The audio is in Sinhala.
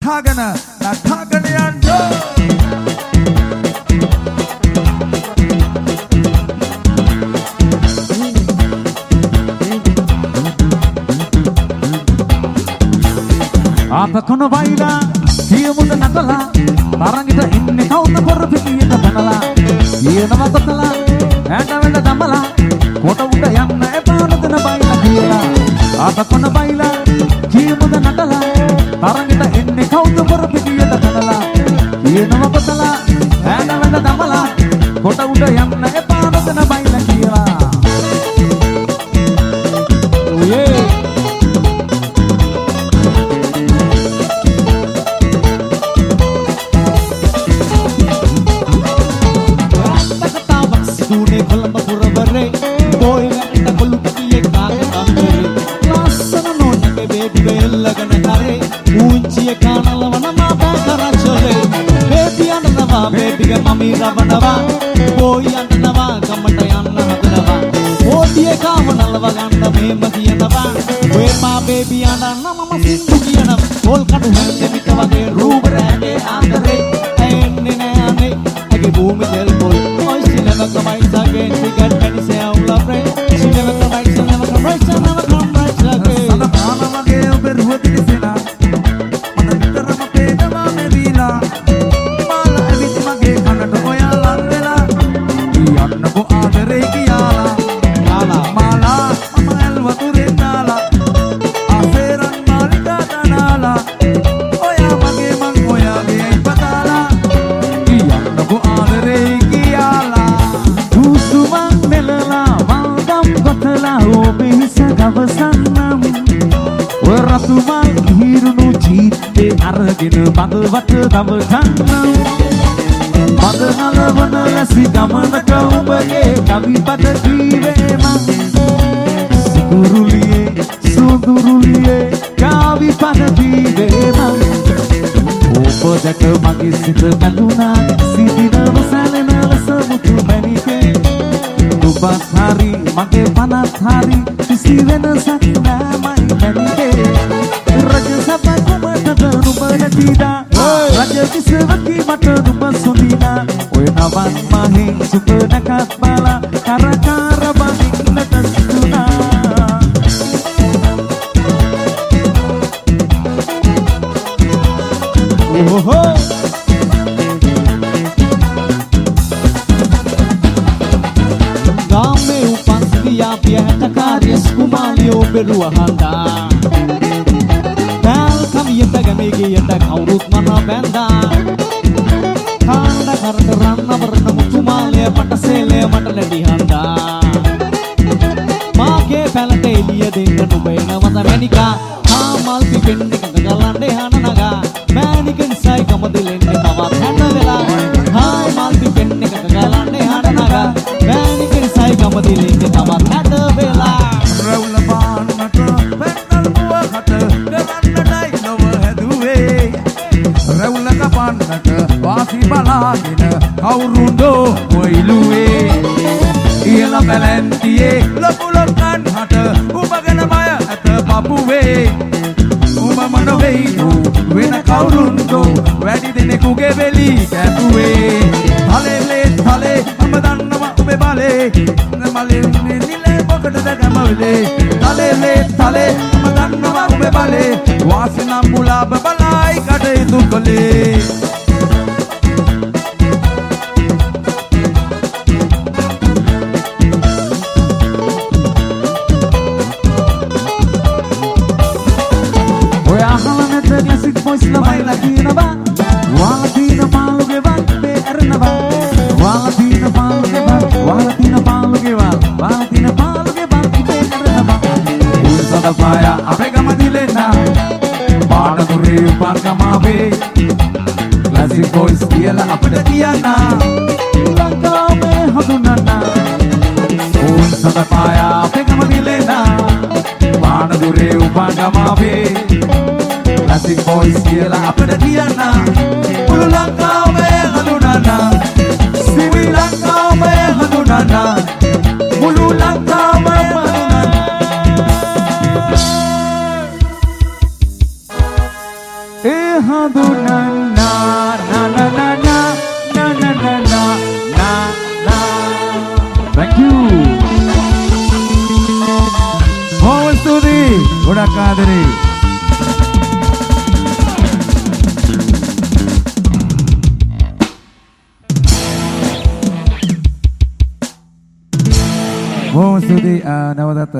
නටාගෙන යන්න ආතකන වයිලා කියමුද නටලා තරංගිට ඉන්නේ කවුද පොරපිටියට බනලා කියනවා කොතලා ඇට වෙන්න දමලා කොට උඩ යන්න එපා නතන බයිලා කියලා ආතකන වයිලා කියමුද නටලා තරංගිට ඉන්නේ කවුද පොරපිටියට බනලා කියනවා කොතලා ඇට වෙන්න දමලා කොට උඩ යන්න එපා නතන බයිලා කියලා Mami ravanava, boy andanava, kamata yanna hadava. Odiye kavanalava ganda me madiyanava. We ma baby andanna mama sindu kiyana. Ol kadu hande mikavage roob rage aandare. Enne ne ane, age bhoomi del bol. Oi sineva kamai again, we get many say I love rain. Sineva kamai, sineva kamai, sineva kamai again. Sada paana wage obe ruwati sena. Mana vitarama peenawa me veela. යන්නකෝ ආදරේ කියලා මාලා මම ඇල්වතුරේ නාලා ආසෙරන් මාලිකා දනාලා ඔයා මගේ මං ඔයාගේ පතාලා යන්නකෝ ආදරේ කියලා දුසුමන් මෙලලා වල්ගම් ගොතලා ඔබේ හිස ගවසන්නම් ඔය රතුමන් හිරුණු ජීත්තේ අරගෙන බඳවට දවකන්නම් මදනලවන ලැසි ගමනක උඹගේ කවි පද කීවේ මං සිකුරුලියේ සුදුරුලියේ කවි පද කීවේ මං ඔබ දැක මගේ සිත කඳුනා සිටිනව සැලෙන ලෙස මුතු මැණිකේ දුබස් හරි මගේ පනත් හරි කිසි වෙනසක් නෑමයි මැණිකේ රජ සපකුමටද නුඹ නැතිදා රජ කිසවකි මට නුඹ සොඳිනා ඔය නවන් මහින් සුප නැකත් බලා කරකාර බඳින්නට සිතුනා ඕහෝ ගාමේ උපන් සියා පියහට කාර්යස් කුමාලියෝ බෙරුව හන්දා කමියට ගමේගියට කවුරුත් මන බැන්දා කාණ්ඩ කරට රන්න වරණ මුතුමාලය පටසේලය මට ලැබි හන්දා මාගේ පැලට එළිය දෙන්න නුඹේන වත මැනිකා හාමල් පිපෙන්න එකක ගලන්නේ හන නගා මෑනිකෙන් සයි කමදෙලෙන්නේ තවත් හැඩ වෙලා හාමල් පිපෙන්න එකක ගලන්නේ හන නගා මෑනිකෙන් සයි කමදෙලෙන්නේ තවත් හැඩ වෙලා රවුල පාන්නට පෙන්නල් මුවකට රැවුලක පන්නට වාසි බලාගෙන කවුරුන්දෝ මොයිලුවේ ඉහළ පැලැන්තියේ ලොකුලොක්කන් හට උඹගෙන මය ඇත පපුවේ උඹම නොවෙයිදු වෙන කවුරුන්දෝ වැඩි දෙනෙකුගේ වෙලි කැපුවේ තලෙලේ තලේ මම දන්නවා උඹේ බලේ මලේ නිලේ මොකටද ගමවලේ තලෙලේ තලේ මම දන්නවා උඹේ බලේ වාසි නම් මුලාබ බලයි කටයුතු කළේ ඔය අහල නැත ක්ලාසික් වොයිස් ළමයිලා කියනවා වාලා දින පාළුගේ වත් මේ ඇරෙනවා වාලා දින පාළුගේ වත් වාලා දින පාළුගේ වත් වාලා දින පාළුගේ වත් මේ ඇරෙනවා උල්සද පාය අපේ ගම දිලෙනා පාඩදුරේ උපන්ගමාවේ ක්ලාසික් වොයිස් කියලා අපිට කියන්න ලංකාවේ හඳුනන්න උල්සද පාය අපේ ගම දිලෙනා පාඩදුරේ උපන්ගමාවේ ක්ලාසික් වොයිස් කියලා අපිට කියන්න මුළු ලංකාවේ හඳුනන්න ශ්‍රී ලංකාවේ හඳුනන්න මුළු ලංකාවේ හඳුනන්න ඒ හඳුනන්න na na na na na na na na na na na. Thank you. Bom studi, ගොඩක් ආදරේ. බොහොම ස්තුතියි නවදත්ත